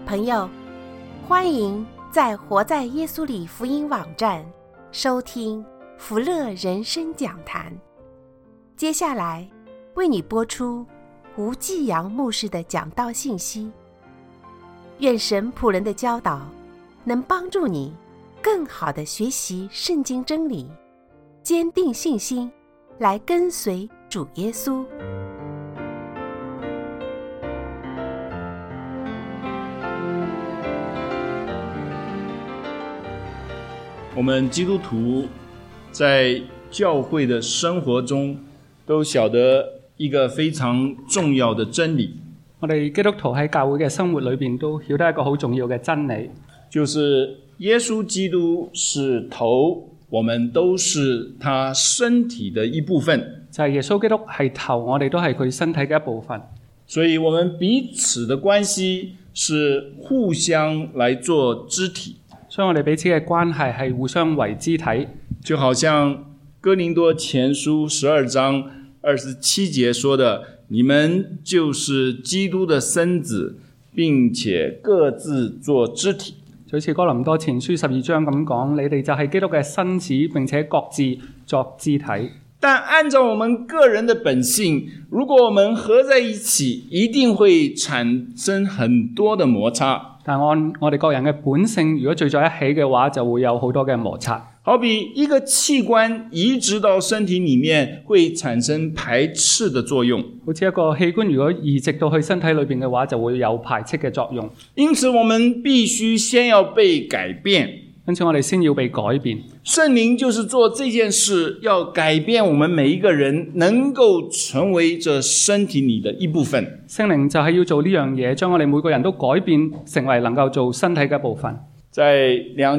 朋友，欢迎在活在耶稣里福音网站收听福乐人生讲坛。接下来为你播出吴继阳牧师的讲道信息。愿神仆人的教导能帮助你更好地学习圣经真理，坚定信心，来跟随主耶稣。 我们基督徒在教會的生活中都曉得一個非常重要的真理。 我哋基督徒喺教會嘅生活裏邊都曉得一個好重要嘅真理， 就是耶穌基督是頭，我們都是他身體的一部分。 就係耶穌基督係頭，我哋都係佢身體嘅一部分。 所以我們彼此的關係是互相來做肢體。 所以我哋彼此嘅關係係互相為肢體， 就好像哥林多前書12章27節說的，你們就是基督的身子，並且各自做肢體。 就好似哥林多前書12章咁講，你哋就係基督嘅身子，並且各自作肢體。 但按照我們個人的本性，如果我們合在一起，一定會產生很多的摩擦。 但按我哋個人嘅本性，如果聚在一起嘅話，就會有好多嘅摩擦。 好比一個器官移植到身體裡面，會產生排斥的作用。 好似一個器官如果移植到去身體裏邊嘅話，就會有排斥嘅作用。 因此我們必須先要被改變。 因此我哋先要被改變。 聖靈就是做這件事，要改變我們每一個人，能夠成為這身體裡的一部分。 聖靈就係要做呢樣嘢，將我哋每個人都改變，成為能夠做身體嘅一部分。 在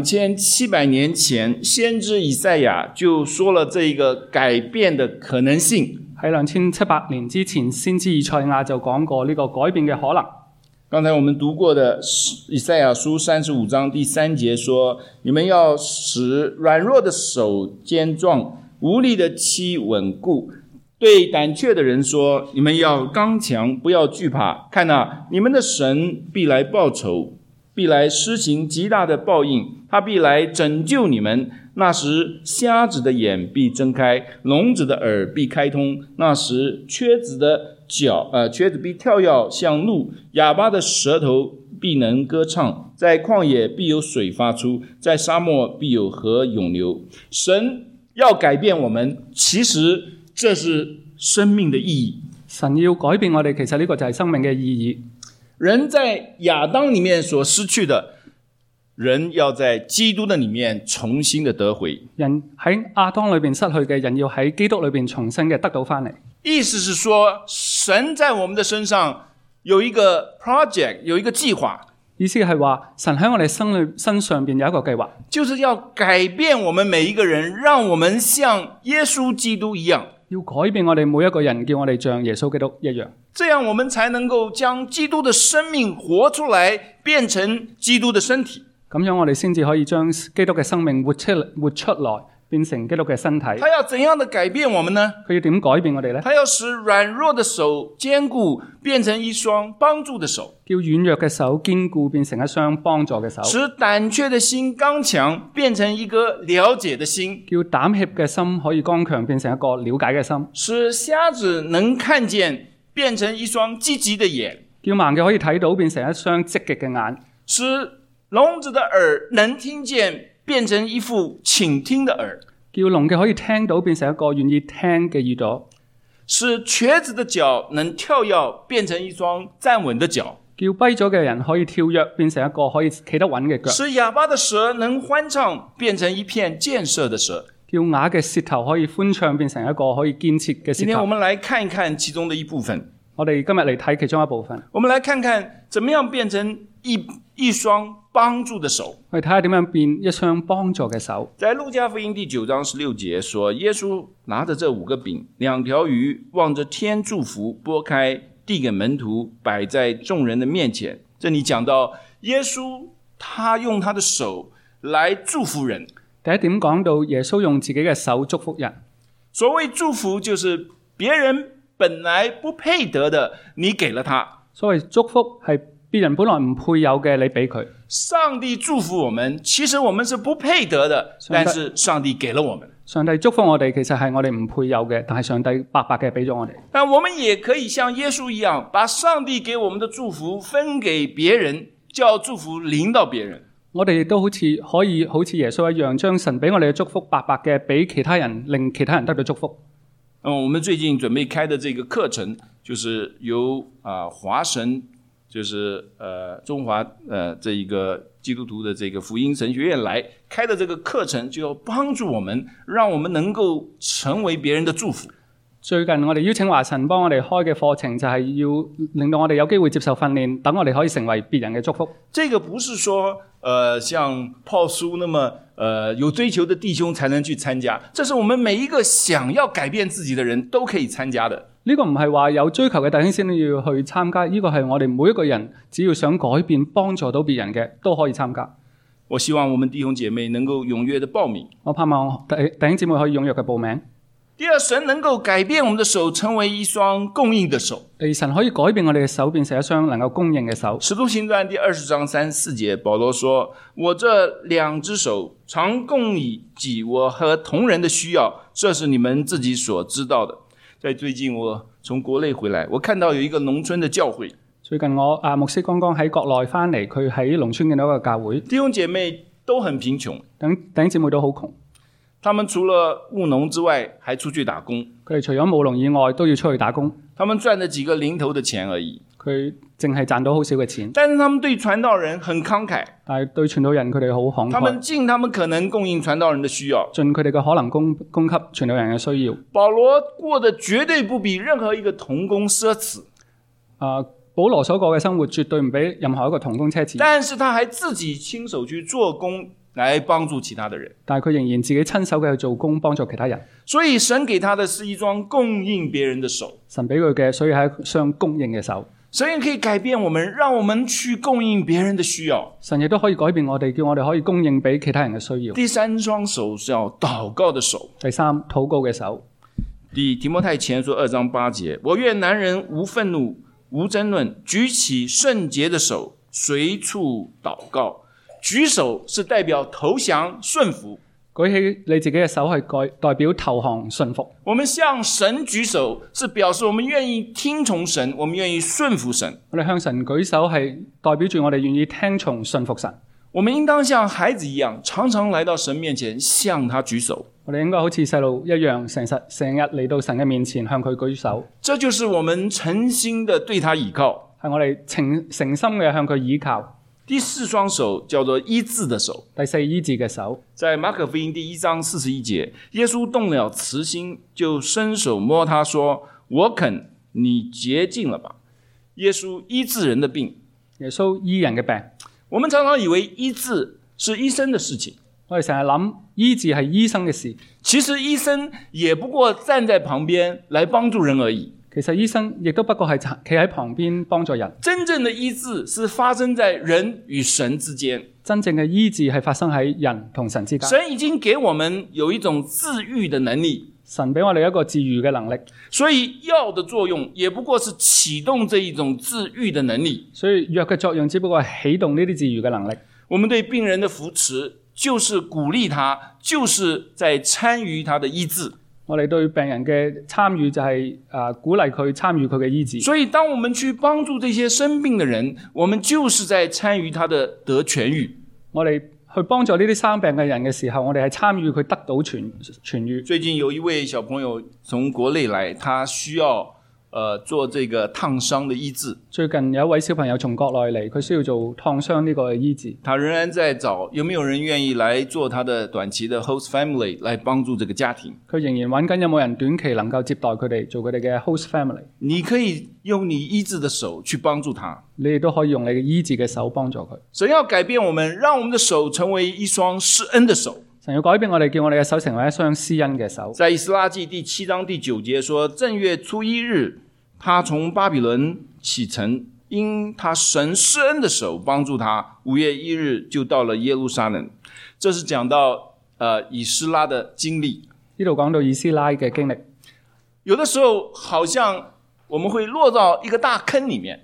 2700年前，先知以賽亞就說了這個改變的可能性。 喺2700年之前，先知以賽亞就講過呢個改變嘅可能。 剛才我們讀過的以賽亞書35章第3節說，你們要使軟弱的手堅壯，無力的膝穩固。對膽怯的人說，你們要剛強，不要懼怕。看啊，你們的神必來報仇，必來施行極大的報應，他必來拯救你們。那時瞎子的眼必睜開，聾子的耳必開通。那時瘸子必跳躍像鹿，啞巴的舌頭必能歌唱。在曠野必有水發出，在沙漠必有河湧流。神要改變我們，其實這是生命的意義。 神要改變我哋，其實呢個就係生命嘅意義。 人在亞當裡面所失去的，人要在基督的裡面重新的得回。 人喺亞當裏邊失去嘅，人要喺基督裏邊重新嘅得到翻嚟。 意思是說，神在我們的身上有一個 project， 有一個計劃。 意思係話，神喺我哋身上邊有一個計劃， 就是要改變我們每一個人，讓我們像耶穌基督一樣。 要改變我哋每一個人，叫我哋像耶穌基督一樣。 這樣我們才能夠將基督的生命活出來，變成基督的身體。 咁樣我哋先至可以將基督嘅生命活出來，變成基督嘅身體。 他要怎樣的改變我們呢？ 佢要點改變我哋呢？ 他要使軟弱的手堅固，變成一雙幫助的手； 叫軟弱嘅手堅固，變成一雙幫助嘅手； 使膽怯的心剛強，變成一個了解的心； 叫膽怯嘅心可以剛強，變成一個了解嘅心； 使瞎子能看見，變成一雙積極的眼； 叫盲嘅可以睇到，變成一雙積極嘅眼； 使聾子的耳能聽見，變成一副傾聽的耳； 叫聾嘅可以聽到，變成一個願意聽嘅耳朵； 使瘸子的腳能跳躍，變成一雙站穩的腳； 叫跛咗嘅人可以跳躍，變成一個可以企得穩嘅腳； 使啞巴的舌能歡唱，變成一片建設的舌； 叫啞嘅舌頭可以歡唱，變成一個可以建設嘅舌頭。 今天我們來看一看其中的一部分。 我哋今日嚟睇其中一部分。 我們來看看怎麼樣變成一雙幫助的手。 我哋睇下點樣變一雙幫助嘅手。 在路加福音第9章16節說，耶穌拿着這5個餅2條魚，望着天祝福，撥開遞給門徒，擺在眾人的面前。這裡講到耶穌他用他的手來祝福人。 第一點講到耶穌用自己嘅手祝福人。 所謂祝福就是別人本來不配得的，你給了他。 所謂祝福係別人本來唔配有嘅，你俾佢。 上帝祝福我們，其實我們是不配得的，但是上帝給了我們。 上帝祝福我哋，其實係我哋唔配有嘅，但係上帝白白嘅俾咗我哋。 但我們也可以像耶穌一樣，把上帝給我們的祝福分給別人，叫祝福臨到別人。 我哋亦都可以好似耶穌一樣，將神俾我哋嘅祝福白白嘅俾其他人，令其他人得到祝福。 我們最近準備開的這個課程，就是由華神，就是中華這一個基督徒的這個福音神學院來開的這個課程，就要幫助我們，讓我們能夠成為別人的祝福。 最近我哋邀請華神幫我哋開嘅課程，就係要令到我哋有機會接受訓練，等我哋可以成為別人嘅祝福。 這個不是說像泡書那麼有追求的弟兄才能去參加，這是我們每一個想要改變自己的人都可以參加的。 呢個唔係話有追求嘅弟兄先要去參加，呢個係我哋每一個人只要想改變幫助到別人嘅都可以參加。 我希望我們弟兄姐妹能夠踴躍的報名。 我盼望弟兄姊妹可以踴躍嘅報名。 第二，神能夠改變我們的手成為一雙供應的手。 神可以改變我哋嘅手變成一雙能夠供應嘅手。 使徒行傳第20章3、4節，保羅說：我這兩隻手常供給我和同人的需要，這是你們自己所知道的。在最近我從國內回來，我看到有一個農村的教會。 最近我牧師剛剛喺國內翻嚟，佢喺農村見到一個教會， 弟兄姐妹都很貧窮， 弟兄姊妹都好窮。 他們除了務農之外，還出去打工。 佢哋除咗務農以外，都要出去打工。 他們賺了幾個零頭的錢而已。 佢淨係賺到好少嘅錢。 但是他們對傳道人很慷慨。 但係對傳道人佢哋好慷慨。 他們盡他們可能供應傳道人的需要。 盡佢哋嘅可能供給傳道人嘅需要。 保羅過得絕對不比任何一個同工奢侈。 保羅所過嘅生活絕對唔比任何一個同工奢侈。 但是他還自己親手去做工，來幫助其他的人， 但係佢仍然自己親手嘅去做工，幫助其他人。 所以神給他的是一雙供應別人的手。 神俾佢嘅，所以係一雙供應嘅手。 神也可以改變我們，讓我們去供應別人的需要。 神亦都可以改變我哋，叫我哋可以供應俾其他人嘅需要。 第三雙手是要禱告的手。 第三，禱告嘅手。 提摩太前書2章8節，我願男人無憤怒，無爭論，舉起聖潔的手，隨處禱告。舉手是代表投降順服， 舉起你自己嘅手係代表投降順服。 我們向神舉手是表示我們願意聽從神，我們願意順服神。 我哋向神舉手係代表住我哋願意聽從順服神。 我們應當像孩子一樣，常常來到神面前向他舉手。 我哋應該好似細路一樣，成日嚟到神嘅面前向佢舉手。 這就是我們誠心的對他倚靠， 係我哋誠心嘅向佢倚靠。 第四雙手叫做醫治的手。 第四，醫治嘅手。 在馬可福音第1章41節，耶穌動了慈心，就伸手摸他說：我肯，你潔淨了吧。耶穌醫治人的病。 耶穌醫人嘅病。 我們常常以為醫治是醫生的事情， 我哋成日諗醫治係醫生嘅事。 其實醫生也不過站在旁邊來幫助人而已。 其實醫生亦都不過係企喺旁邊幫助人。 真正的醫治是發生在人與神之間。 真正嘅醫治係發生喺人同神之間。 神已經給我們有一種治癒的能力。 神俾我哋一個治癒嘅能力。 所以藥的作用也不過是啟動這一種治癒的能力。 所以藥嘅作用只不過係啟動呢啲治癒嘅能力。 我們對病人的扶持就是鼓勵他，就是在參與他的醫治。 我哋對病人嘅參與就係鼓勵佢參與佢嘅醫治。 所以當我們去幫助這些生病的人，我們就是在參與他的得痊癒。 我哋去幫助呢啲生病嘅人嘅時候，我哋係參與佢得到痊癒。 最近有一位小朋友從國內來，他需要做這個燙傷的醫治。 最近有一位小朋友從國內嚟，佢需要做燙傷呢個醫治。 他仍然在找有沒有人願意來做他的短期的 host family 來幫助這個家庭。 佢仍然揾緊有冇人短期能夠接待佢哋，做佢哋嘅 host family。 你可以用你醫治的手去幫助他， 你亦都可以用你嘅醫治嘅手幫助佢。 神要改變我們，讓我們的手成為一雙施恩的手。 神要改變我哋，叫我哋嘅手成為一雙施恩嘅手。 在以斯拉記第7章第9節說，正月初1日，他從巴比倫啟程，因他神施恩的手幫助他，5月1日就到了耶路撒冷。這是講到以斯拉的經歷。 呢度講到以斯拉嘅經歷。 有的時候好像我們會落到一個大坑裡面。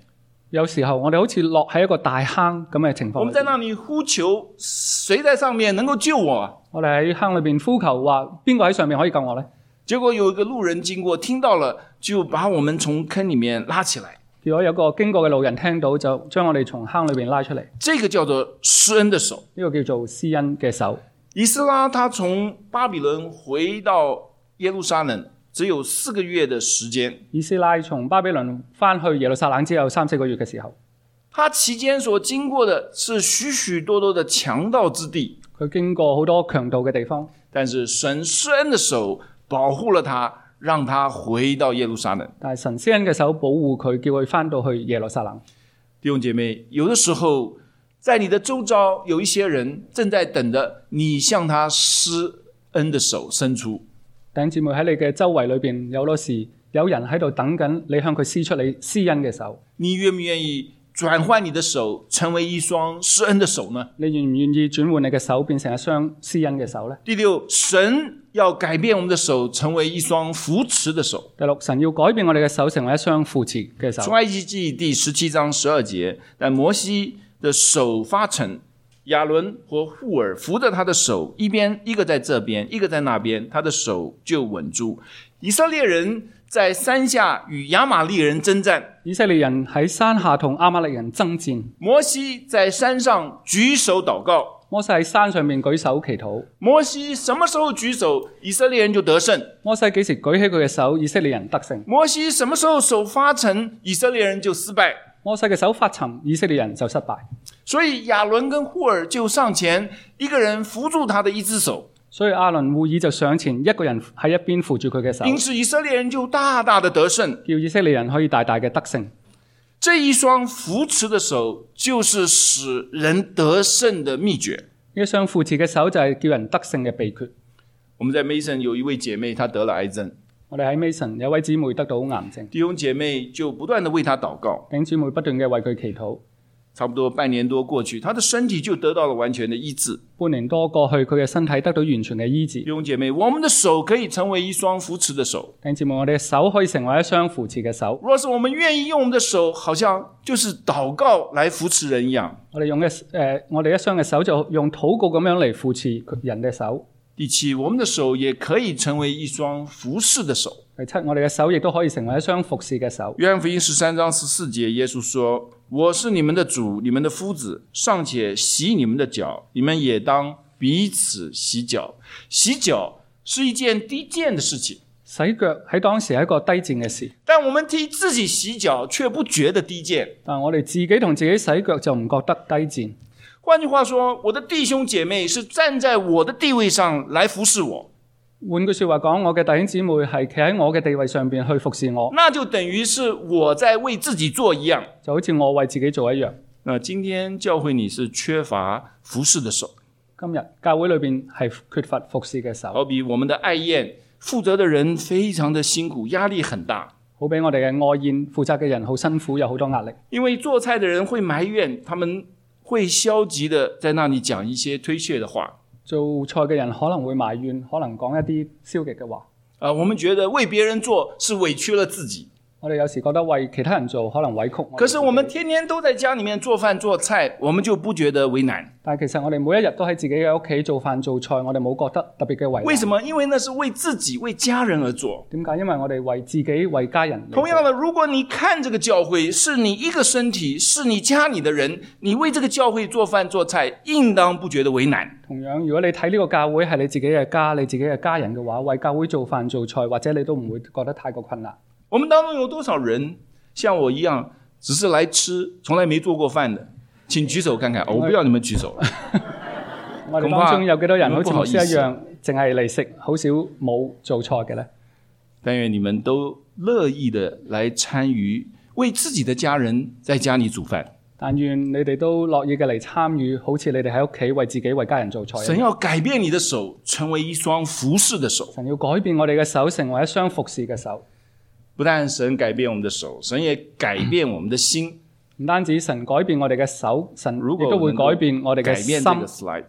有時候我哋好似落喺一個大坑咁嘅情況。 我們在那裡呼求，誰在上面能夠救我啊？ 我哋喺坑裏邊呼求話，邊個喺上面可以救我呢？ 結果有一個路人經過，聽到了，就把我們從坑裡面拉起來。 結果有個經過嘅路人聽到，就將我哋從坑裏邊拉出嚟。 這個叫做施恩的手， 呢個叫做施恩嘅手。 以斯拉他從巴比倫回到耶路撒冷，只有4個月的時間。 以斯拉從巴比倫翻去耶路撒冷之後3-4個月嘅時候， 他期間所經過的是許許多多的強盜之地， 佢經過好多強盜嘅地方， 但是神施恩的手保護了他，讓他回到耶路撒冷。 但係神施恩嘅手保護佢，叫佢翻到去耶路撒冷。 弟兄姐妹，有的時候在你的周遭有一些人正在等着你向他施恩的手伸出。 弟兄姊妹，喺你嘅周圍裏邊，有好多時有人喺度等緊你向佢施出你施恩嘅手。 你願唔願意轉換你的手成為一雙施恩的手呢？ 你願唔願意轉換你嘅手變成一雙施恩嘅手呢？ 第六，神要改變我們的手成為一雙扶持的手。 第六，神要改變我哋嘅手成為一雙扶持嘅手。 出埃及記第17章12節，但摩西的手發沉，亞倫和戶爾扶着他的手，一個在這邊，一個在那邊，他的手就穩住。以色列人在山下與亞瑪力人征戰， 以色列人喺山下同亞瑪力人爭戰。 摩西在山上舉手禱告， 摩西喺山上面舉手祈禱。 摩西什麼時候舉手，以色列人就得勝。 摩西幾時舉起佢嘅手，以色列人得勝。 摩西什麼時候手發沉，以色列人就失敗。 摩西嘅手發沉，以色列人就失敗。 所以亞倫跟戶爾就上前，一個人扶住他的一隻手。 所以亞倫戶爾就上前，一個人喺一邊扶住佢嘅手。 因此以色列人就大大的得勝， 叫以色列人可以大大嘅得勝。 這一雙扶持的手就是使人得勝的秘訣。 呢一雙扶持嘅手就係叫人得勝嘅秘訣。 我們在 Mason 有一位姐妹，她得了癌症。 我哋喺 Mason 有位姊妹得到癌症， 弟兄姐妹就不斷的為她禱告， 弟兄姊妹不斷嘅為佢祈禱。 差不多半年多過去，她的身體就得到了完全的醫治。 半年多過去，佢嘅身體得到完全嘅醫治。 弟兄姐妹，我們的手可以成為一雙扶持的手。 弟兄姊妹，我哋嘅手可以成為一雙扶持嘅手。 若是我們願意用我們的手，好像就是禱告來扶持人一樣。 我哋一雙嘅手就用禱告咁樣嚟扶持人嘅手。 第七，我們的手也可以成為一雙服侍的手。 第七，我哋嘅手亦都可以成為一雙服侍嘅手。 約翰福音13章14節，耶穌說：我是你們的主，你們的夫子，尚且洗你們的腳，你們也當彼此洗腳。洗腳是一件低賤的事情， 洗腳喺當時係一個低賤嘅事， 但我們替自己洗腳卻不覺得低賤。 但我哋自己同自己洗腳就唔覺得低賤。 換句話說，我的弟兄姐妹是站在我的地位上來服侍我。 換句說話講，我嘅弟兄姊妹係企喺我嘅地位上邊去服侍我， 那就等於是我在為自己做一樣， 就好似我為自己做一樣。 那今天教會你是缺乏服侍的手， 今日教會裏邊係缺乏服侍嘅手， 好比我們的愛宴，負責的人非常的辛苦，壓力很大。 好比我哋嘅愛宴，負責嘅人好辛苦，有好多壓力。 因為做菜的人會埋怨，他們會消極的在那裡講一些推卸的話。 做菜嘅人可能會埋怨，可能講一啲消極嘅話。 我們覺得為別人做是委屈了自己。 我哋有時覺得為其他人做可能委屈。 可是我們天天都在家裡面做飯做菜，我們就不覺得為難。 但其實我哋每一日都喺自己嘅屋企做飯做菜，我哋冇覺得特別嘅為難。 為什麼？因為那是為自己、為家人而做。 點解？因為我哋為自己、為家人。 同樣的，如果你看這個教會是你一個身體，是你家裡的人，你為這個教會做飯做菜，應當不覺得為難。 同樣，如果你睇呢個教會係你自己嘅家、你自己嘅家人嘅話，為教會做飯做菜，或者你都唔會覺得太過困難。 我們當中有多少人像我一樣，只是來吃，從來沒做過飯的？請舉手看看。我不要你們舉手了。 我哋當中有幾多人好似牧師一樣，淨係嚟食，好少冇做菜嘅呢？ 但願你們都樂意的來參與，為自己的家人在家裡煮飯。 但願你哋都樂意嘅嚟參與，好似你哋喺屋企為自己為家人做菜。 神要改變你的手，成為一雙服侍的手。 神要改變我哋嘅手，成為一雙服侍嘅手。 不但神改變我們的手，神也改變我們的心。 唔單止神改變我哋嘅手，神亦都會改變我哋嘅心。 改變這個 slide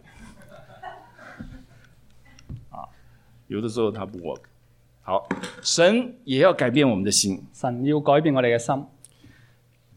有的時候它不 work。好，神也要改變我們的心。 神要改變我哋嘅心。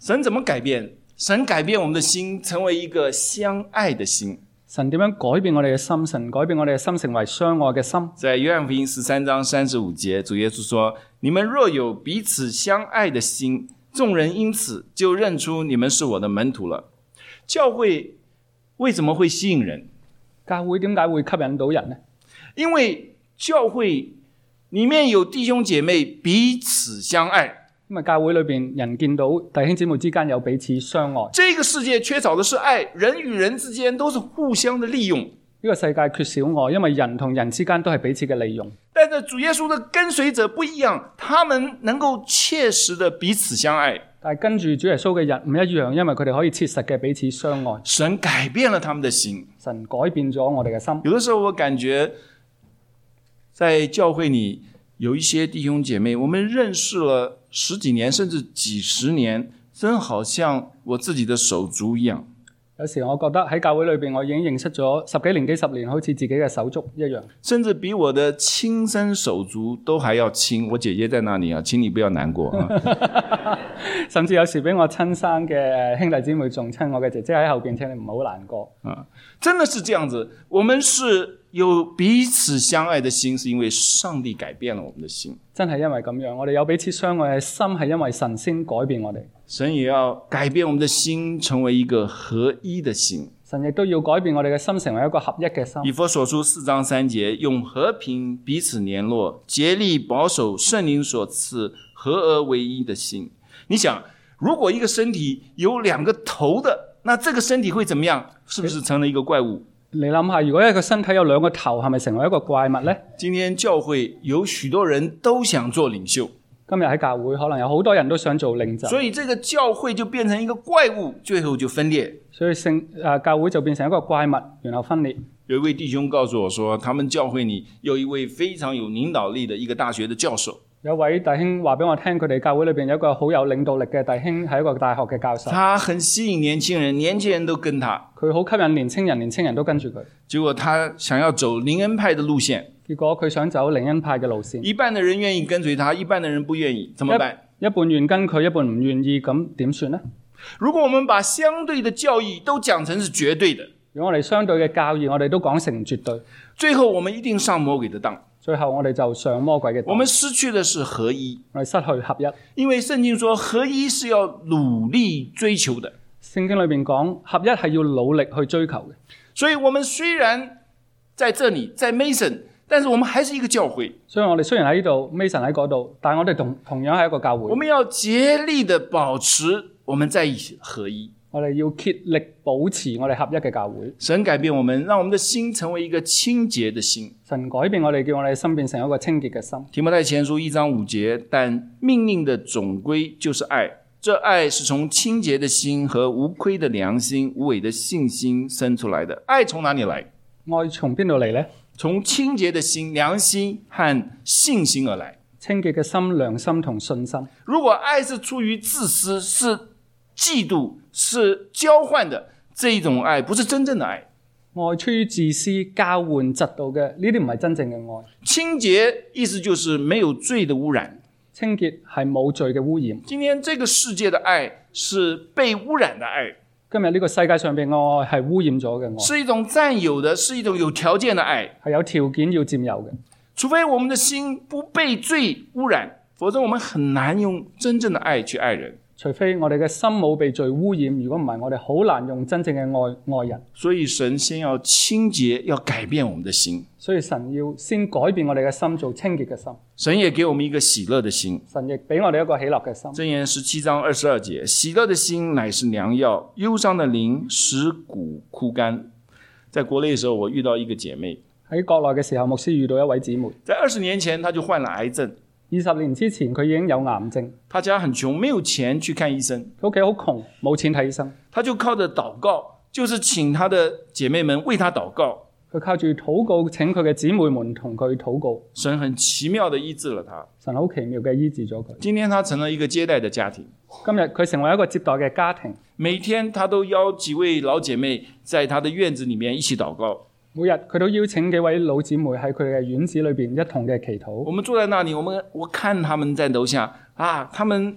神怎么改变？神改变我们的心，成为一个相爱的心。 神點樣改變我哋嘅心？神改變我哋嘅心成為相愛嘅心。 在約翰福音13章35節，主耶穌說：你們若有彼此相愛的心，眾人因此就認出你們是我的門徒了。教會為什麼會吸引人？ 教會點解會吸引到人呢？ 因為教會裡面有弟兄姐妹彼此相愛。 因為教會裏邊人見到弟兄姊妹之間有彼此相愛。 這個世界缺少的是愛，人與人之間都是互相的利用。 呢個世界缺少愛，因為人同人之間都係彼此嘅利用。 但是主耶穌的跟隨者不一樣，他們能夠切實的彼此相愛。 但係跟住主耶穌嘅人唔一樣，因為佢哋可以切實嘅彼此相愛。 神改變了他們的心， 神改變咗我哋嘅心。 有的時候我感覺在教會裡有一些弟兄姐妹，我們認識了10幾年甚至幾十年，真好像我自己的手足一樣。 有時我覺得喺教會裏邊，我已經認識咗10幾年、幾十年，好似自己嘅手足一樣。 甚至比我的親生手足都還要親。我姐姐在那裡啊，請你不要難過啊。 甚至有時比我親生嘅兄弟姊妹仲親，我嘅姐姐喺後邊，請你唔好難過。 真的是這樣子，我們是有彼此相愛的心，是因為上帝改變了我們的心。 真係因為咁樣，我哋有彼此相愛嘅心，係因為神先改變我哋。 神也要改變我們的心，成為一個合一的心。 神亦都要改變我哋嘅心，成為一個合一嘅心。 以弗所書4章3節，用和平彼此聯絡，竭力保守聖靈所賜合而為一的心。你想，如果一個身體有2個頭的，那這個身體會怎麼樣？是不是成了一個怪物？ 你諗下，如果一個身體有2個頭，係咪成為一個怪物呢？ 今天教會有許多人都想做領袖， 今日喺教會可能有好多人都想做領袖， 所以這個教會就變成一個怪物，最後就分裂。 所以教會就變成一個怪物，然後分裂。 有一位弟兄告訴我說，他們教會裡有一位非常有領導力的一個大學的教授。 有位弟兄話俾我聽，佢哋教會裏邊有一個好有領導力嘅弟兄，係一個大學嘅教授。 他很吸引年輕人，年輕人都跟他。 佢好吸引年輕人，年輕人都跟住佢。 結果他想要走靈恩派的路線， 結果佢想走靈恩派嘅路線。 一半的人願意跟隨他，一半的人不願意，怎麼辦？ 一半願跟佢，一半唔願意，咁點算呢？ 如果我們把相對的教義都講成是絕對的， 如果我哋相對嘅教義我哋都講成絕對， 最後我們一定上魔鬼的當。 最後我哋就上魔鬼嘅當。 我們失去的是合一， 我哋失去合一。 因為聖經說合一是要努力追求的。 聖經裏面講合一係要努力去追求嘅。 所以我們雖然在這裡，在 Mason， 但是我們還是一個教會。所以我哋雖然喺呢度 ，Mason 喺嗰度，但係我哋同樣係一個教會。我們要竭力的保持我們在一起合一。 我哋要竭力保持我哋合一嘅教會。 神改變我們，讓我們的心成為一個清潔的心。 神改變我哋，叫我哋心變成一個清潔嘅心。 提摩太前書1章5節，但命令的總歸就是愛，這愛是從清潔的心和無虧的良心、無偽的信心生出來的。愛從哪裡來？ 愛從邊度嚟呢？ 從清潔的心、良心和信心而來。 清潔嘅心、良心同信心。 如果愛是出於自私，是嫉妒，是交換的，這一種愛不是真正的愛。 愛出於自私、交換、嫉妒嘅，呢啲唔係真正嘅愛。 清潔意思就是沒有罪的污染。 清潔係冇罪嘅污染。 今天這個世界的愛是被污染的愛。 今日呢個世界上邊嘅愛係污染咗嘅愛。 是一種佔有的，是一種有條件的愛。 係有條件要佔有嘅。 除非我們的心不被罪污染，否則我們很難用真正的愛去愛人。 除非我哋嘅心冇被罪污染，如果唔係，我哋好難用真正嘅愛人。 所以神先要清潔，要改變我們的心。 所以神要先改變我哋嘅心，做清潔嘅心。 神也給我們一個喜樂的心。 神亦俾我哋一個喜樂嘅心。 箴言17章22節，喜樂的心乃是良藥，憂傷的靈使骨枯乾。在國內的時候，我遇到一個姐妹。 喺國內嘅時候，牧師遇到一位姊妹。 在20年前，她就患了癌症。 20年之前，佢已經有癌症。 他家很窮，沒有錢去看醫生。 佢屋企好窮，冇錢睇醫生。 他就靠着禱告，就是請他的姐妹們為他禱告。 佢靠住禱告，請佢嘅姊妹們同佢禱告。 神很奇妙地醫治了他。 神好奇妙嘅醫治咗佢。 今天他成了一個接待的家庭。 今日佢成為一個接待嘅家庭。 每天他都邀幾位老姐妹在他的院子裡面一起禱告。 每日佢都邀請幾位老姊妹喺佢嘅院子裏邊一同嘅祈禱。 我們坐在那裡，我看他們在樓下啊，他們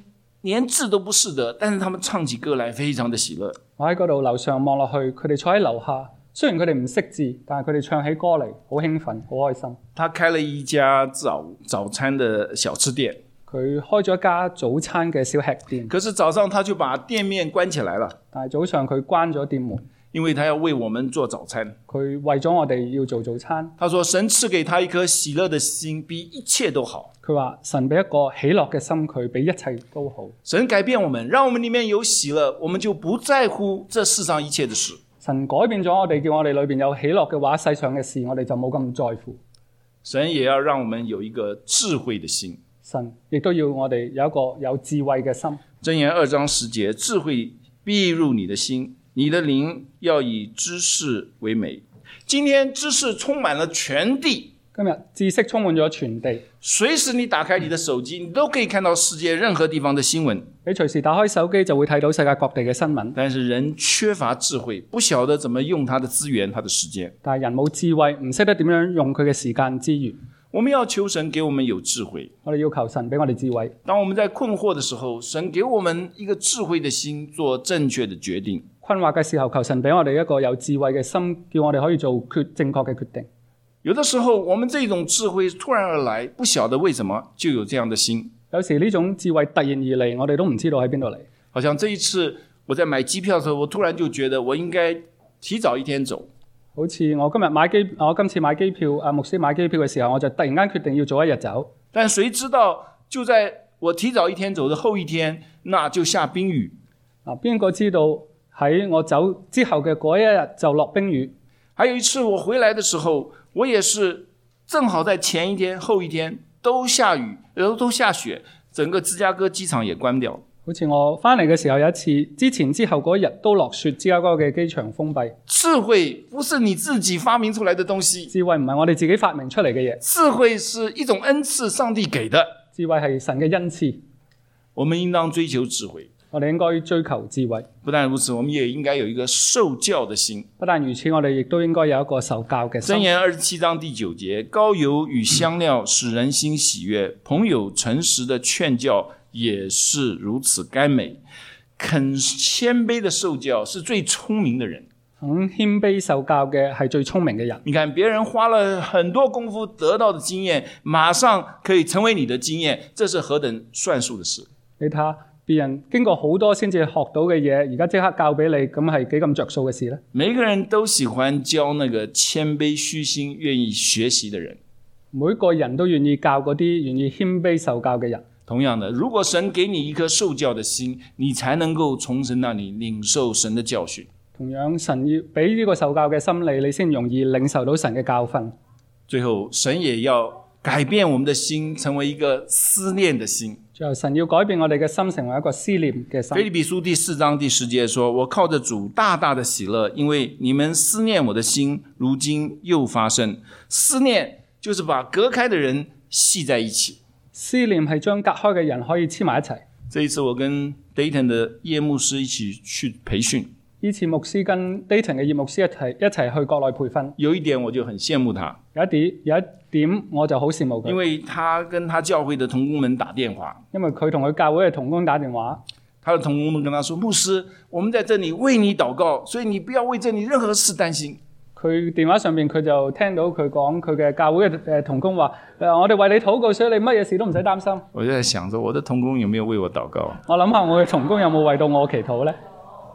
连字都不是的，但是他们唱起歌来非常的喜乐。 我喺嗰度樓上望落去，佢哋坐喺樓下，雖然佢哋唔識字，但係佢哋唱起歌嚟，好興奮，好開心。 他開了一家早餐的小吃店， 佢開咗一家早餐嘅小吃店， 可是早上他就把店面關起來了， 但係早上佢關咗店門， 因為他要為我們做早餐。 佢為咗我哋要做早餐。 他說神賜給他一顆喜樂的心，比一切都好。 佢話神俾一個喜樂嘅心佢，比一切都好。 神改變我們，讓我們裡面有喜樂，我們就不在乎這世上一切的事。 神改變咗我哋，叫我哋裏邊有喜樂嘅話，世上嘅事我哋就冇咁在乎。 神也要讓我們有一個智慧的心， 神亦都要我哋有一個有智慧嘅心。 箴言2章10節，智慧必入你的心，你的靈要以知識為美。今天知識充滿了全地， 今日知識充滿咗全地， 隨時你打開你的手機，你都可以看到世界任何地方的新聞。 你隨時打開手機就會睇到世界各地嘅新聞。 但是人缺乏智慧，不曉得怎麼用他的資源，他的時間。 但係人冇智慧，唔識得點樣用佢嘅時間資源。 我們要求神給我們有智慧， 我哋要求神俾我哋智慧。 當我們在困惑的時候，神給我們一個智慧的心，做正確的決定。 困惑嘅時候，求神俾我哋一個有智慧嘅心，叫我哋可以做正確嘅決定。 有的時候我們這種智慧突然而來，不曉得為什麼就有這樣的心。 有時呢種智慧突然而嚟，我哋都唔知道喺邊度嚟。 好像這一次我在買機票的時候，我突然就覺得我應該提早一天走。 好似我今次買機票，牧師買機票嘅時候，我就突然間決定要早一日走。 但誰知道就在我提早一天走的後一天，那就下冰雨。 邊個知道喺我走之後嘅嗰一日就落冰雨？ 還有一次我回來的時候，我也是正好在前一天後一天都下雨，都下雪，整個芝加哥機場也關掉。 好似我翻嚟嘅時候，有一次之前之後嗰一日都落雪，芝加哥嘅機場封閉。 智慧不是你自己發明出來的東西， 智慧唔係我哋自己發明出嚟嘅嘢， 智慧是一種恩賜，上帝給的。 智慧係神嘅恩賜， 我們應當追求智慧。 我哋應該追求智慧。 不但如此，我們也應該有一個受教的心。 不但如此，我哋亦都應該有一個受教嘅心。 箴言27章第9節，膏油與香料使人心喜悅，朋友誠實的勸教也是如此甘美。肯謙卑的受教是最聰明的人。 肯謙卑受教嘅係最聰明嘅人。 你看別人花了很多功夫得到的經驗，馬上可以成為你的經驗，這是何等算數的事。 你睇下別人經過好多先至學到嘅嘢，而家即刻教俾你，咁係幾咁着數嘅事呢？ 每個人都喜歡教那個謙卑虛心願意學習的人。 每個人都願意教嗰啲願意謙卑受教嘅人。 同樣的，如果神給你一顆受教的心，你才能夠從神那裡領受神的教訓。 同樣，神要俾呢個受教嘅心理，你先容易領受到神嘅教訓。 最後，神也要改變我們的心，成為一個思念的心。 最後，神要改變我哋嘅心，成為一個思念嘅心。 腓立比書第4章第10節說，我靠着主大大的喜樂，因為你們思念我的心，如今又發生。思念就是把隔開的人繫在一起。 思念係將隔開嘅人可以黐埋一齊。 這一次我跟 Dayton 的葉牧師一起去培訓。 呢次牧師跟 Dayton 嘅葉牧師一齊去國內培訓。 有一點我就很羨慕他。有一點我就好羨慕佢。 因為他跟他教會的同工們打電話。 因為佢同佢教會嘅同工打電話。 他的同工們跟他說，牧師，我們在這裡為你禱告，所以你不要為這裡任何事擔心。 佢電話上面佢就聽到佢講佢嘅教會嘅同工話，我哋為你禱告，所以你乜嘢事都唔使擔心。 我就在想着，我的同工有沒有為我禱告？ 我諗下我嘅同工有冇為到我祈禱呢？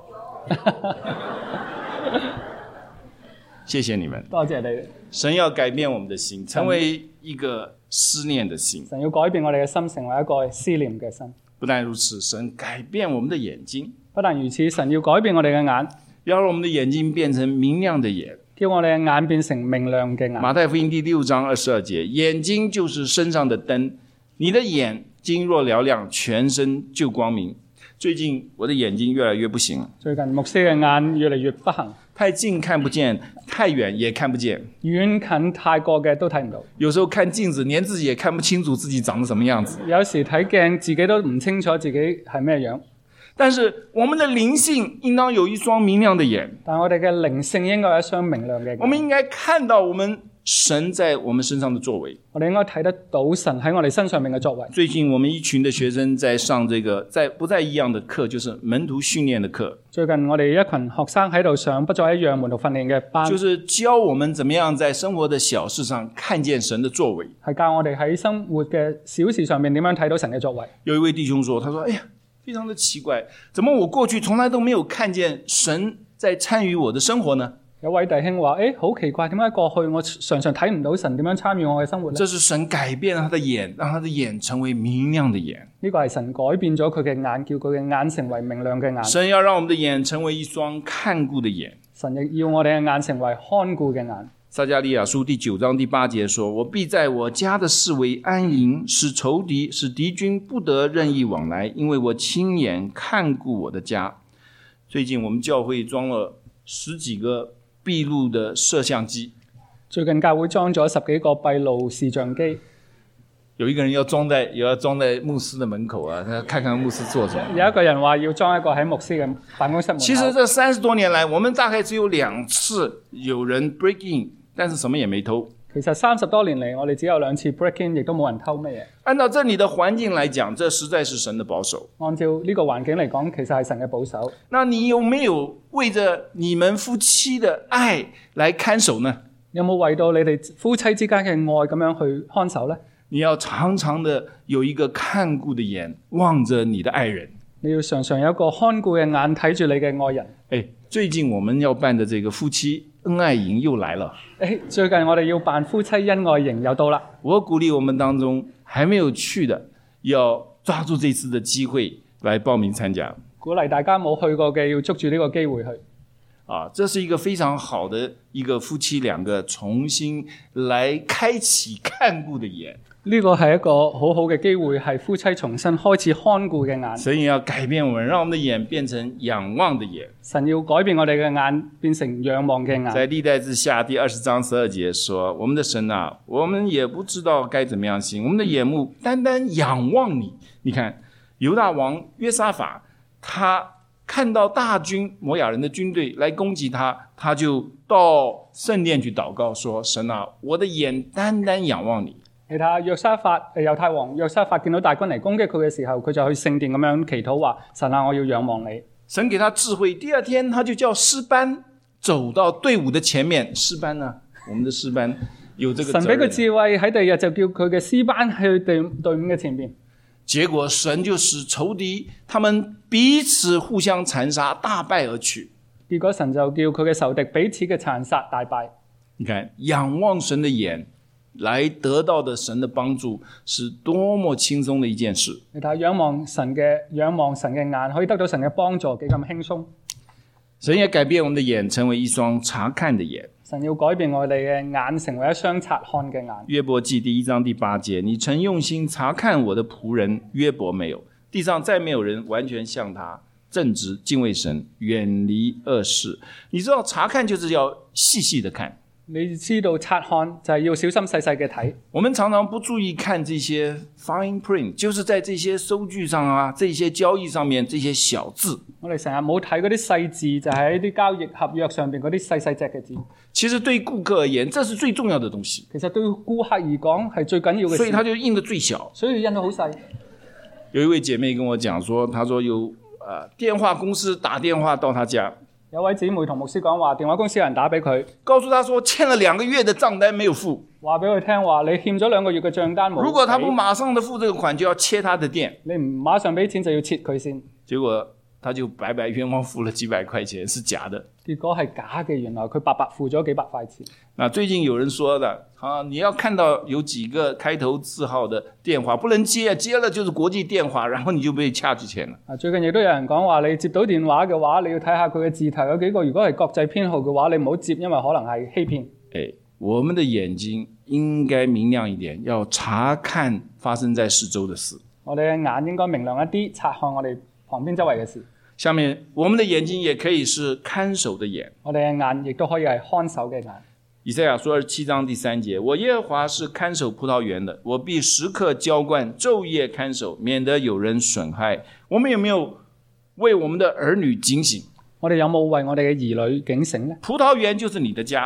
謝謝你們， 多謝你。 神要改變我們的心，成為一個思念的心。 神要改變我哋嘅心，成為一個思念嘅心。 不但如此，神改變我們的眼睛。 不但如此，神要改變我哋嘅眼， 要讓我們的眼睛變成明亮的眼。 叫我哋嘅眼變成明亮嘅眼。 馬太福音第6章22節，眼睛就是身上的燈，你的眼睛若瞭亮，全身就光明。最近我的眼睛越來越不行了。 最近牧師嘅眼越嚟越不行， 太近看不見，太遠也看不見， 遠近太過嘅都睇唔到。 有時候看鏡子，連自己也看不清楚自己長得什麼樣子。 有時睇鏡自己都唔清楚自己係咩樣。 但是我們的靈性應當有一雙明亮的眼。 但我哋嘅靈性應該有一雙明亮嘅眼。 我們應該看到我們神在我们身上的作为。 我哋應該睇得到神喺我哋身上面嘅作為。 最近我們一群的學生在上這個不再一樣的課，就是門徒訓練的課。 最近我哋一群學生喺度上不再一樣門徒訓練嘅班， 就是教我們怎麼樣在生活的小事上看見神的作為， 係教我哋喺生活嘅小事上面點樣睇到神嘅作為。 有一位弟兄說，他說：“哎呀，非常的奇怪，怎麼我過去從來都沒有看見神在參與我的生活呢？” 有位弟兄話：好奇怪，點解過去我常常睇唔到神點樣參與我嘅生活呢？ 這是神改變了他的眼，讓他的眼成為明亮的眼。 呢個係神改變咗佢嘅眼，叫佢嘅眼成為明亮嘅眼。 神要讓我們的眼成為一雙看顧的眼。 神亦要我哋嘅眼成為看顧嘅眼。 撒迦利亞書第9章第8節說：“我必在我家的四圍安營，使敵軍不得任意往來，因為我親眼看顧我的家。”最近我們教會裝了10幾個閉路的攝像機。 最近教會裝咗10幾個閉路視像機。 有一個人要裝在牧師的門口啊，看看牧師做什麼。 有一個人話要裝一個喺牧師嘅辦公室門口。 其實這30多年來，我們大概只有2次有人 break in， 但是什麼也沒偷。 其實30多年嚟，我哋只有2次 break in， 亦都冇人偷咩嘢。 按照這裡的環境來講，這實在是神的保守。 按照呢個環境嚟講，其實係神嘅保守。 那你有沒有為着你們夫妻的愛來看守呢？ 有冇為到你哋夫妻之間嘅愛咁樣去看守呢？ 你要常常的有一個看顧的眼望着你的愛人。 你要常常有一個看顧嘅眼睇住你嘅愛人。 最近我們要辦的這個夫妻恩愛營又來了。 最近我哋要辦夫妻恩愛營又到啦。我鼓勵我們當中還沒有去的，要抓住這次的機會來報名參加。 鼓勵大家冇去過嘅要捉住呢個機會去。 這是一個非常好的一個夫妻兩個重新來開啟看顧的眼。 呢個係一個好好嘅機會，係夫妻重新開始看顧嘅眼。 神也要改變我們，讓我們的眼變成仰望的眼。 神要改變我哋嘅眼，變成仰望嘅眼。 在歷代志下第20章12節說：“我們的神啊，我們也不知道該怎麼樣行，我們的眼目單單仰望你。”你看，猶大王約沙法，他看到大軍摩亞人的軍隊來攻擊他，他就到聖殿去禱告說：“神啊，我的眼單單仰望你。” 你睇下猶太王約沙法見到大軍嚟攻擊佢嘅時候，佢就去聖殿咁樣祈禱話：神啊，我要仰望你。 神給他智慧，第二天他就叫詩班走到隊伍的前面。詩班呢？我們的詩班有這個責任。 神俾佢智慧，喺第二日就叫佢嘅詩班去隊伍嘅前面。 結果神就使仇敵他們彼此互相殘殺，大敗而去。 結果神就叫佢嘅仇敵彼此嘅殘殺大敗。 你看，仰望神的眼來得到的神的幫助是多麼輕鬆的一件事。 你睇仰望神嘅眼可以得到神嘅幫助，幾咁輕鬆。 神也改變我們的眼成為一雙察看的眼。 神要改變我哋嘅眼成為一雙察看嘅眼。 約伯記第1章第8節：你曾用心察看我的僕人約伯沒有？地上再沒有人完全像他，正直敬畏神，遠離惡事。你知道察看就是要細細的看。 你知道察看就係要小心細細嘅睇。 我們常常不注意看這些 fine print， 就是在這些收據上啊，這些交易上面這些小字。 我哋成日冇睇嗰啲細字，就係喺啲交易合約上邊嗰啲細細隻嘅字。 其實對顧客而言，這是最重要的東西。 其實對顧客而講係最緊要嘅事。 所以他就印得最小。 所以印得好細。 有一位姐妹跟我講說，她說有電話公司打電話到她家。 有位姊妹同牧師講話，電話公司有人打俾佢， 告訴他說欠了2個月的賬單沒有付， 話俾佢聽話，你欠咗2個月嘅賬單冇。 如果他不馬上的付這個款，就要切他的店。 你唔馬上俾錢就要切佢先。 結果他就白白冤枉付了幾百塊錢，是假的。 結果係假嘅，原來佢白白付咗幾百塊錢。 那最近有人說的，你要看到有幾個開頭字號的電話不能接，接了就是國際電話，然後你就被掐住錢了。 最近亦都有人講話，你接到電話嘅話，你要睇下佢嘅字頭有幾個，如果係國際編號嘅話，你唔好接，因為可能係欺騙。 我們的眼睛應該明亮一點，要查看發生在四周的事。 我哋嘅眼應該明亮一啲，察看我哋旁邊周圍嘅事。 下面我們的眼睛也可以是看守的眼。 我哋嘅眼亦都可以係看守嘅眼。 以賽亞書27章第3節：我耶和華是看守葡萄園的，我必時刻澆灌，晝夜看守，免得有人損害。我們有沒有為我們的兒女警醒？ 我哋有冇為我哋嘅兒女警醒呢？ 葡萄園就是你的家。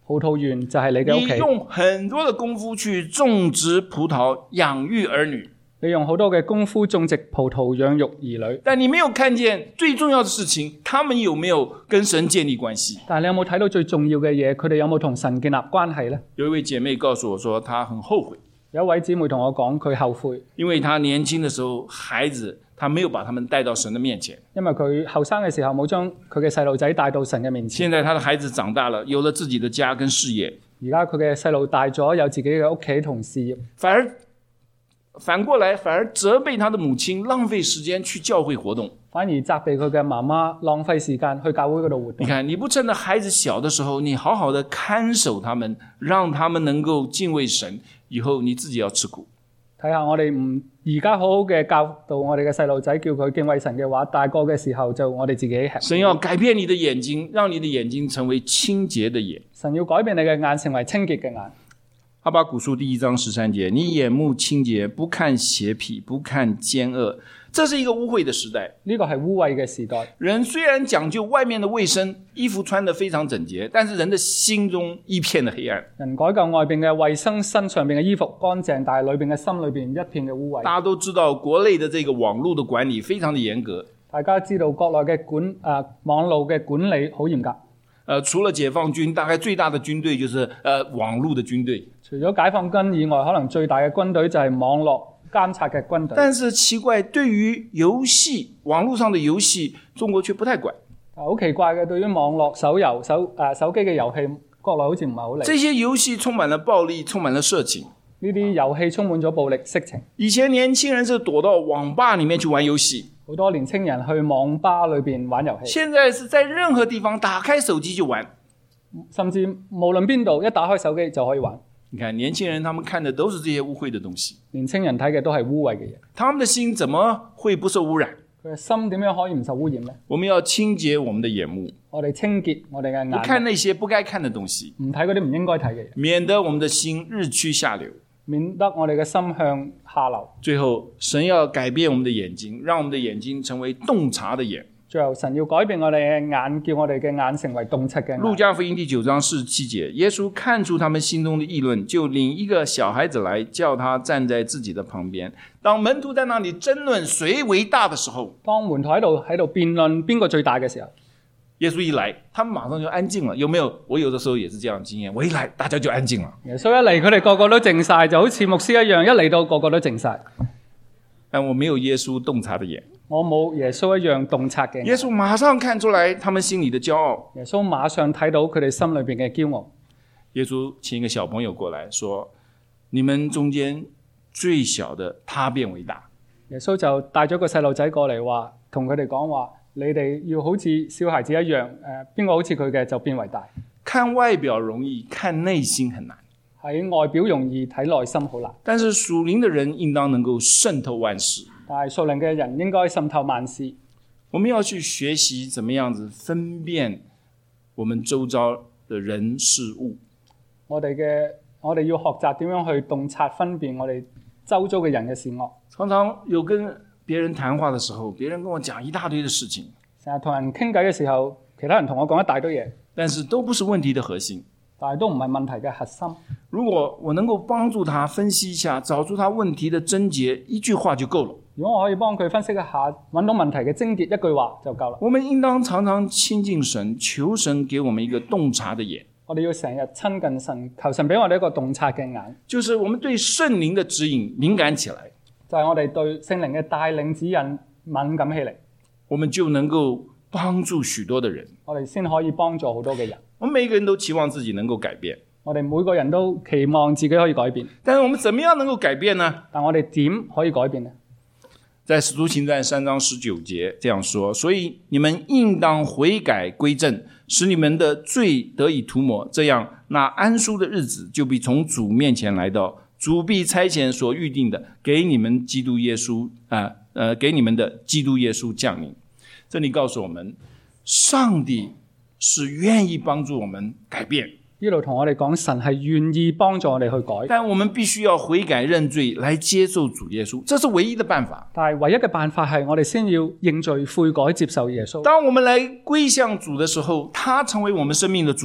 葡萄園就係你嘅屋企。 你用很多的功夫去種植葡萄，養育兒女， 你用好多嘅功夫種植葡萄，養育兒女， 但你沒有看見最重要的事情，他們有沒有跟神建立關係？ 但係你有冇睇到最重要嘅嘢？佢哋有冇同神建立關係呢？ 有一位姐妹告訴我說，她很後悔， 有一位姊妹同我講，佢後悔， 因為她年輕的時候，孩子她沒有把他們帶到神的面前。 因為佢後生嘅時候冇將佢嘅細路仔帶到神嘅面前。 現在她的孩子長大了，有了自己的家跟事業， 而家佢嘅細路大咗，有自己嘅屋企同事業， 反過來反而責備他的母親浪費時間去教會活動。 反而責備佢嘅媽媽浪費時間去教會嗰度活動。 你看，你不趁着孩子小的時候，你好好的看守他們，讓他們能夠敬畏神，以後你自己要吃苦。 睇下我哋唔而家好好嘅教導我哋嘅細路仔，叫佢敬畏神嘅話，大個嘅時候就我哋自己吃。 神要改變你的眼睛，讓你的眼睛成為清潔的眼。 神要改變你嘅眼，成為清潔嘅眼。 哈巴谷書第1章13節，你眼目清潔，不看邪僻，不看奸惡。這是一個污穢的時代， 呢個係污穢嘅時代。 人雖然講究外面的衛生，衣服穿得非常整潔，但是人的心中一片的黑暗。 人改究外邊嘅衛生，身上邊嘅衣服乾淨，但係裏邊嘅心裏邊一片嘅污穢。 大家都知道國內的這個網絡的管理非常的嚴格。 大家知道國內嘅網絡嘅管理好嚴格。 除了解放軍，大概最大的軍隊就是網絡的軍隊。 除咗解放軍以外，可能最大嘅軍隊就係網絡監察嘅軍隊。 但是奇怪，對於遊戲，網絡上的遊戲，中國卻不太管。 好奇怪嘅，對於網絡手遊、手機嘅遊戲，國內好似唔係好理。 這些遊戲充滿了暴力，充滿了色情。 呢啲遊戲充滿咗暴力、色情。 以前年輕人是躲到網吧裡面去玩遊戲。 好多年輕人去網吧裏邊玩遊戲。 現在是在任何地方打開手機就玩， 甚至無論邊度一打開手機就可以玩。 你看年輕人他們看的都是這些污穢的東西。 年輕人睇嘅都係污穢嘅嘢。 他們的心怎麼會不受污染？ 佢嘅心點樣可以唔受污染呢？ 我們要清潔我們的眼目， 我哋清潔我哋嘅眼， 不看那些不該看的東西， 唔睇嗰啲唔應該睇嘅嘢， 免得我們的心日趨下流， 免得我哋嘅心向下流。 最後，神要改變我們的眼睛，讓我們的眼睛成為洞察的眼。 最後，神要改變我哋嘅眼，叫我哋嘅眼成為洞察嘅眼。 路加福音第9章47節，耶穌看出他們心中的議論，就領一個小孩子來，叫他站在自己的旁邊。當門徒在那裡爭論誰為大的時候， 當門徒喺度辯論邊個最大嘅時候， 耶穌一來，他們馬上就安靜了。有沒有？我有的時候也是這樣的經驗，我一來大家就安靜了。 耶穌一嚟，佢哋個個都靜晒，就好似牧師一樣，一嚟到個個都靜晒。 但我沒有耶穌洞察的眼， 我冇耶穌一樣洞察嘅眼。 耶穌馬上看出來他們心裡的驕傲， 耶穌馬上睇到佢哋心裏邊嘅驕傲。 耶穌請一個小朋友過來說，你們中間最小的他變為大。 耶穌就帶咗個細路仔過嚟，話同佢哋講話，你哋要好似小孩子一樣，邊個好似佢嘅就變為大。 看外表容易，看內心很難。 喺外表容易，睇內心好難。 但是屬靈的人應當能夠滲透萬事。 但係屬靈嘅人應該滲透萬事。 我們要去學習怎麼樣子分辨我們周遭的人事物。 我哋要學習點樣去洞察分辨我哋周遭嘅人嘅善惡。 常常有跟別人談話的時候，別人跟我講一大堆的事情， 成日同人傾偈嘅時候，其他人同我講一大堆嘢， 但是都不是問題的核心。 但係都唔係問題嘅核心。 如果我能夠幫助他分析一下，找出他問題的症結，一句話就夠了。 如果我可以幫佢分析一下，揾到問題嘅症結，一句話就夠啦。 我們應當常常親近神，求神給我們一個洞察的眼。 我哋要成日親近神，求神俾我哋一個洞察嘅眼。 就是我們對聖靈的指引敏感起來， 就係我哋對聖靈嘅帶領指引敏感起嚟， 我們就能夠幫助許多的人。 我哋先可以幫助好多嘅人。 我們每個人都期望自己能夠改變， 我哋每個人都期望自己可以改變。 但是我們怎麼樣能夠改變呢？ 但我哋點可以改變呢？ 在使徒行傳3章19節這樣說，所以你們應當悔改歸正，使你們的罪得以塗抹，這樣那安舒的日子就必從主面前來到，主必差遣所預定的給你們基督耶穌給你們的基督耶穌降臨。這裡告訴我們，上帝是願意幫助我們改變。 呢度同我哋講，神係願意幫助我哋去改， 但我們必須要悔改認罪來接受主耶穌，這是唯一的辦法。 但係唯一嘅辦法係我哋先要認罪悔改接受耶穌。 當我們來歸向主的時候，他成為我們生命的主宰。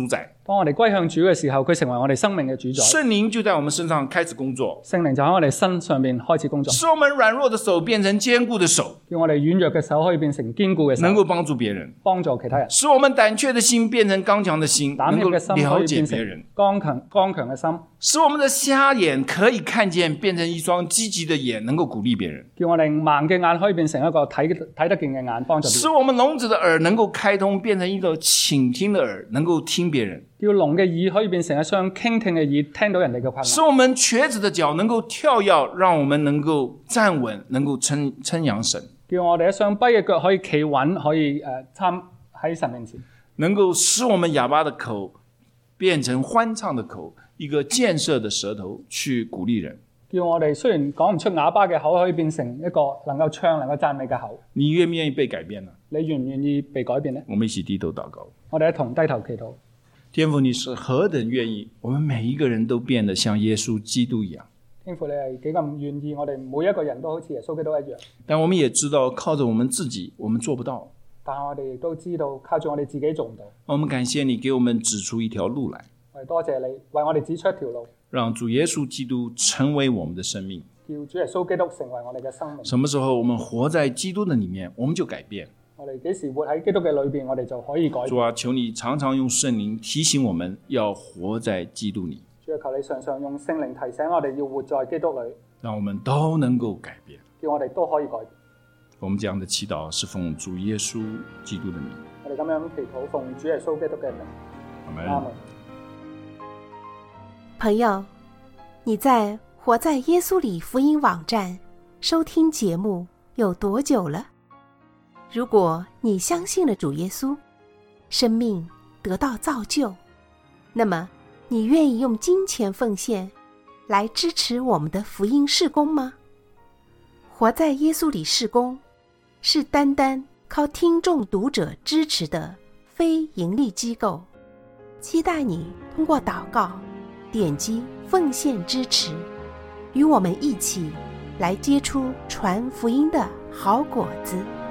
當我哋歸向主嘅時候，佢成為我哋生命嘅主宰。 聖靈就在我們身上開始工作， 聖靈就喺我哋身上邊開始工作， 使我們軟弱的手變成堅固的手， 叫我哋軟弱嘅手可以變成堅固嘅手， 能夠幫助別人， 幫助其他人。 使我們膽怯的心變成剛強的心，能夠膽怯嘅心可了以變成解別人， 剛強嘅心， 使我們的瞎眼可以看見，變成一雙積極的眼，能夠鼓勵別人， 叫我哋盲嘅眼可以變成一個睇得見嘅眼，幫助別人。 使我們聾子的耳能夠開通，變成一個傾聽的耳，能夠聽別人， 叫聾嘅耳可以變成一雙傾聽嘅耳，聽到人哋嘅困難。 使我們瘸子的腳能夠跳躍，讓我們能夠站穩，能夠稱揚神， 叫我哋一雙跛嘅腳可以企穩，可以參喺神面前， 能夠使我們啞巴的口變成歡暢的口，一個建設的舌頭去鼓勵人。 叫我哋雖然講唔出啞巴嘅口，可以變成一個能夠唱、能夠讚美嘅口。 你願唔願意被改變呢？ 你願唔願意被改變呢？ 我們一起低頭禱告。 我哋一同低頭祈禱。 天父，你是何等願意我們每一個人都變得像耶穌基督一樣。 天父，你係幾咁願意我哋每一個人都好似耶穌基督一樣。 但我們也知道靠着我們自己我們做不到， 但係我哋亦都知道靠住我哋自己做唔到。 我們感謝你給我們指出一條路來， 我哋多謝你為我哋指出一條路， 讓主耶穌基督成為我們的生命。 叫主耶穌基督成為我哋嘅生命。 什麼時候我們活在基督的裡面，我們就改變。 我哋幾時活喺基督嘅裏邊，我哋就可以改變。 主啊，求你常常用聖靈提醒我們要活在基督裡。 主啊，求你常常用聖靈提醒我哋要活在基督裏， 讓我們都能夠改變。 叫我哋都可以改變。 我們這樣的祈禱是奉主耶穌基督的名。 我哋咁樣祈禱，奉主耶穌基督嘅名。 阿們。 阿們。 朋友，你在活在耶穌裡福音網站收聽節目有多久了？如果你相信了主耶穌，生命得到造就，那麼你願意用金錢奉獻來支持我們的福音事工嗎？活在耶穌裡事工是單單靠聽眾讀者支持的非盈利機構，期待你通過禱告點擊奉獻支持，與我們一起來結出傳福音的好果子。